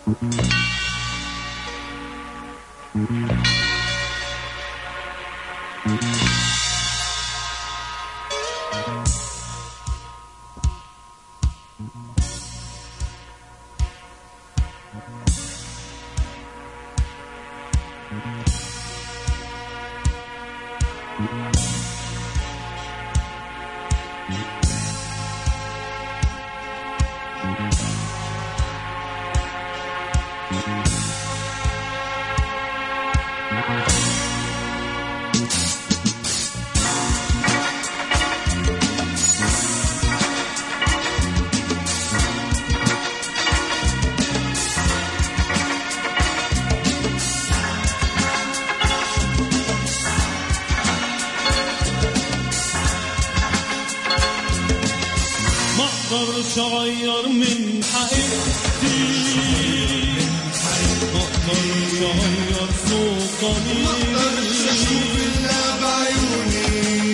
مقدرش اغير من حقيقتي، مقدرش اغير صوت ضميري، مقدرش اشوف الا بعيوني،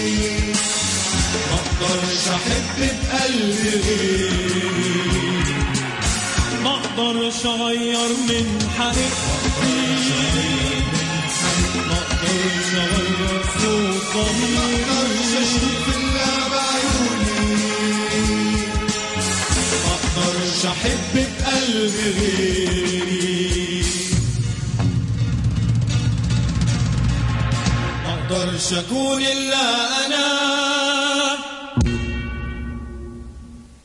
مقدرش احب بقلبي غيري، مقدرش اغير من حقيقتي، مقدرش اغير صوت ضميري، مقدرش اشوف الا بعيوني، مقدرش احب بقلبي غيري، مقدرش اكون الا انا،